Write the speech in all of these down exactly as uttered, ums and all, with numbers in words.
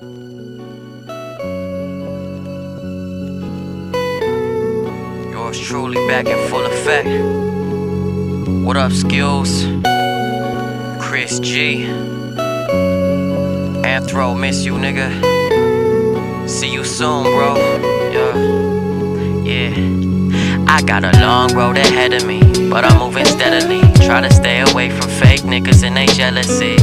Yours truly back in full effect. What up, Skills? Chris G. Anthro, miss you, nigga. See you soon, bro. Yeah. Yeah. I got a long road ahead of me, but I'm moving steadily. Try to stay away from fake niggas and they jealousy.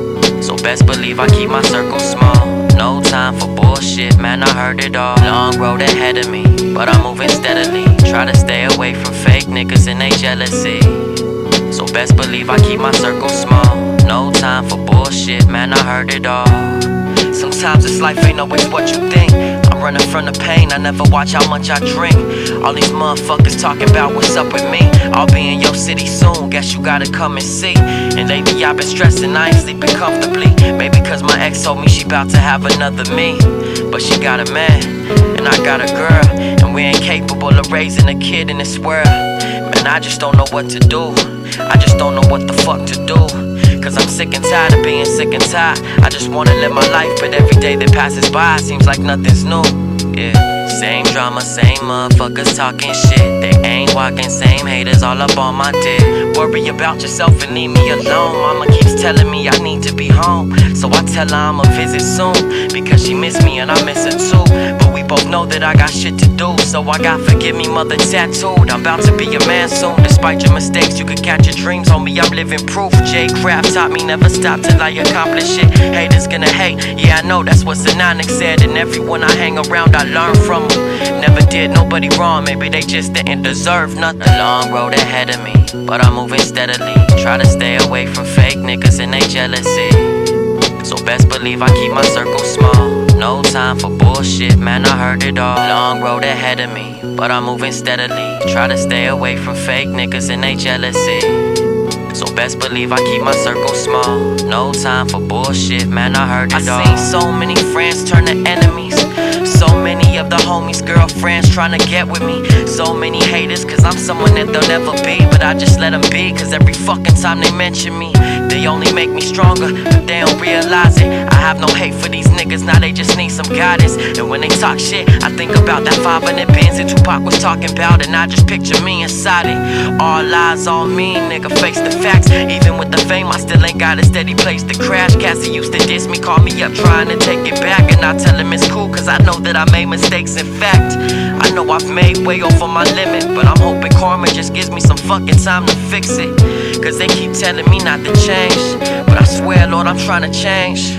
So best believe I keep my circle small. No time for bullshit, man, I heard it all. Long road ahead of me, but I'm moving steadily. Try to stay away from fake niggas and they jealousy. So best believe I keep my circle small. No time for bullshit, man, I heard it all. Sometimes this life ain't always what you think. I'm running from the pain, I never watch how much I drink. All these motherfuckers talking about what's up with me. I'll be in your city soon, guess you gotta come and see. And lately I've been stressing, I ain't sleeping comfortably. Maybe cause my ex told me she bout to have another me. But she got a man, and I got a girl, and we ain't capable of raising a kid in this world. Man, I just don't know what to do. I just don't know what the fuck to do. Cause I'm sick and tired of being sick and tired. I just wanna live my life, but every day that passes by seems like nothing's new. Yeah, same drama, same motherfuckers talking shit. They ain't walking, same haters all up on my dick. Worry about yourself and leave me alone. Mama keeps telling me I need to be home, so I tell her I'ma visit soon, because she miss me and I miss her too. But we both know that I got shit to do, so I got forgive me mother tattooed. I'm about to be a man soon. Despite your mistakes, you could catch your dreams, homie, I'm living proof. J Craft taught me never stop till I accomplish it. Haters gonna hate, yeah I know that's what Sinonic said. And everyone I hang around I learn from them. Never did nobody wrong, maybe they just didn't deserve nothing. A long road ahead of me, but I'm moving steadily. Try to stay away from fake niggas and they jealousy. So best believe I keep my circle small. No time for bullshit, man, I heard it all. Long road ahead of me, but I'm moving steadily. Try to stay away from fake niggas and they jealousy. So best believe I keep my circle small. No time for bullshit, man, I heard it all. I seen so many friends turn to enemies. So many of the homies' girlfriends trying to get with me. So many haters, cause I'm someone that they'll never be. But I just let them be, cause every fucking time they mention me, they only make me stronger, but they don't realize it. I have no hate for these niggas, now they just need some guidance. And when they talk shit, I think about that five hundred pins that Tupac was talking about, and I just picture me inside it. All eyes on me, nigga, face the facts. Even with the fame, I still ain't got a steady place to crash. Cassie used to diss me, call me up trying to take it back, and I tell him it's cool, cause I know that I made mistakes. In fact, I know I've made way over my limit, but I'm hoping karma just gives me some fucking time to fix it. Cause they keep telling me not to change, but I swear, Lord, I'm trying to change.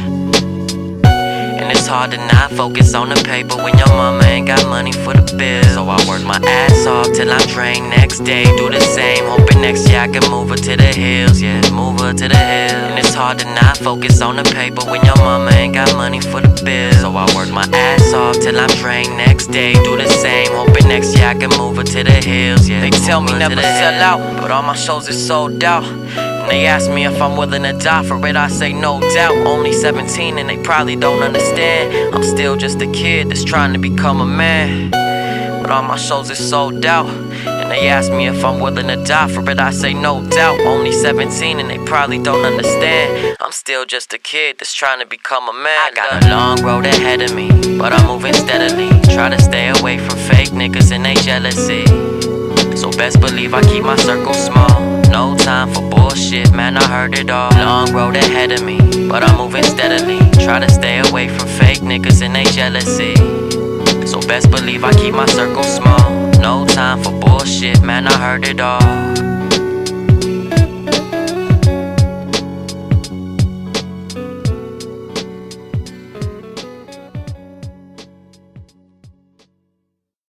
And it's hard to not focus on the paper when your mama ain't got money for the bills. So I work my ass off till I'm drained. Next day, do the same, hoping next year I can move her to the hills. Yeah, move her to the hills. And it's hard to not focus on the paper when your mama ain't got money for the bills. So I work my ass off till I'm drained. Next day, do the same, hoping next year I can move her to the hills. Yeah, they tell me never sell out, but all my shows are sold out. And they ask me if I'm willing to die for it, I say no doubt. Only seventeen and they probably don't understand. I'm still just a kid that's trying to become a man. But all my shows are sold out. And they ask me if I'm willing to die for it, I say no doubt. Only seventeen and they probably don't understand. I'm still just a kid that's trying to become a man. I got a long road ahead of me, but I'm moving steadily. Try to stay away from fake niggas and they jealousy. So best believe I keep my circle small. No time for bullshit, man, I heard it all. Long road ahead of me, but I'm moving steadily. Try to stay away from fake niggas and they jealousy. So best believe I keep my circle small. No time for bullshit, man, I heard it all.